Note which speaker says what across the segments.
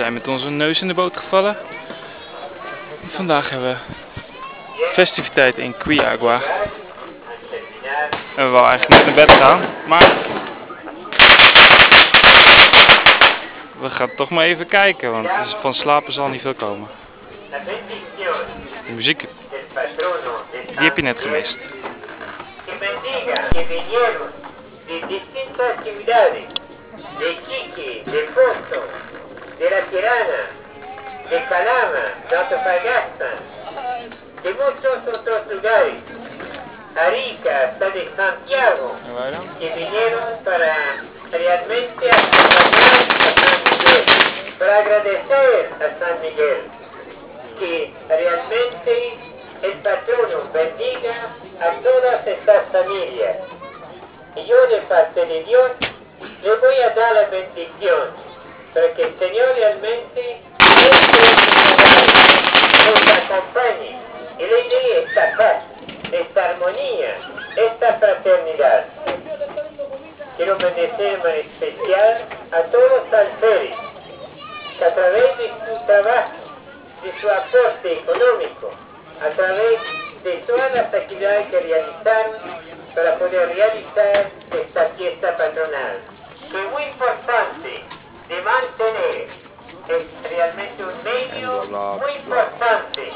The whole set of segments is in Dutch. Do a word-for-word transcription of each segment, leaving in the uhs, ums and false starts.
Speaker 1: zijn met onze neus in de boot gevallen. Vandaag hebben we festiviteiten in Quiagua. En we wilden eigenlijk net naar bed gaan, maar we gaan toch maar even kijken, want van slapen zal niet veel komen. De muziek, die heb je net gemist.
Speaker 2: De Iquique, de Pozo, de La Tirana, de Calama, de Antofagasta, de muchos otros lugares, Arica, hasta de Santiago, que vinieron para realmente acompañar a San Miguel, para agradecer a San Miguel, que realmente el patrono bendiga a todas estas familias. Y yo de parte de Dios le voy a dar la bendición para que el Señor realmente nos acompañe y le dé esta paz, esta armonía, esta fraternidad. Quiero bendecir en especial a todos los alférez que a través de su trabajo, de su aporte económico, a través de todas las actividades que realizaron para poder realizar esta fiesta patronal, que es muy importante de mantener, es realmente un medio muy importante.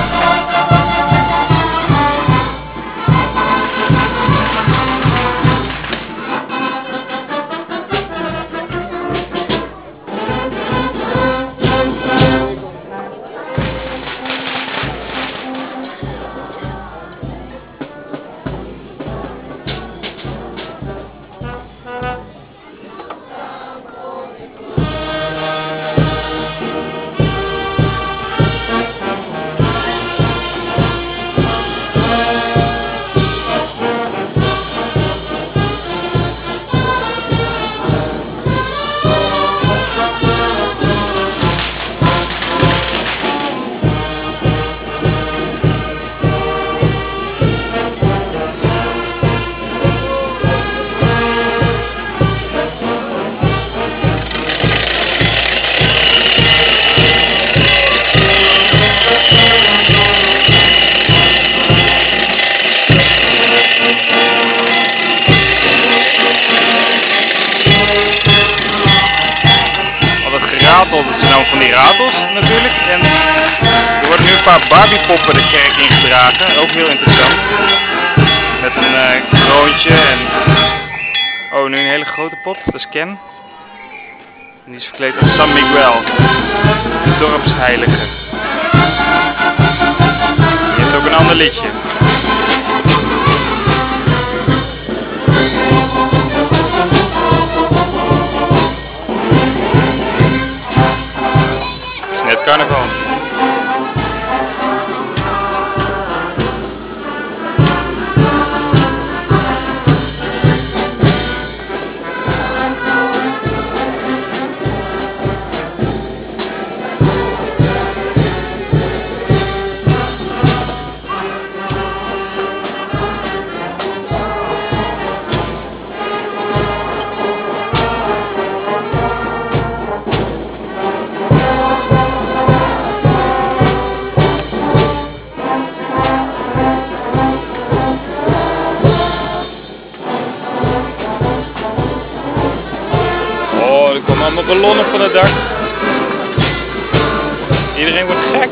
Speaker 1: Dat zijn nou van die ratels natuurlijk. En er worden nu een paar Barbiepoppen de kerk ingedragen. Ook heel interessant. Met een uh, kroontje en... Oh, nu een hele grote pot. Dat is Ken. En die is verkleed als San Miguel. De dorpsheilige. Die heeft ook een ander liedje. Het carnaval. Er komen allemaal ballonnen van het dak. Iedereen wordt gek.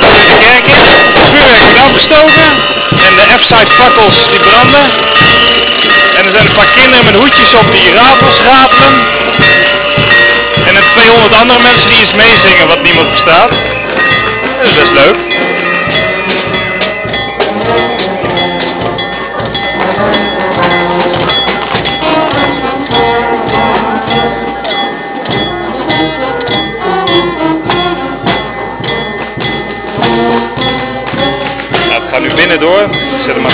Speaker 1: de kerk in. Het vuurwerk wordt afgestoken. En de F-side fakkels die branden. En er zijn een paar kinderen met hoedjes op die ratels ratelen. En er tweehonderd andere mensen die iets meezingen wat niemand verstaat. Dat is best leuk. Nou, het gaat nu binnen door. Ik zet hem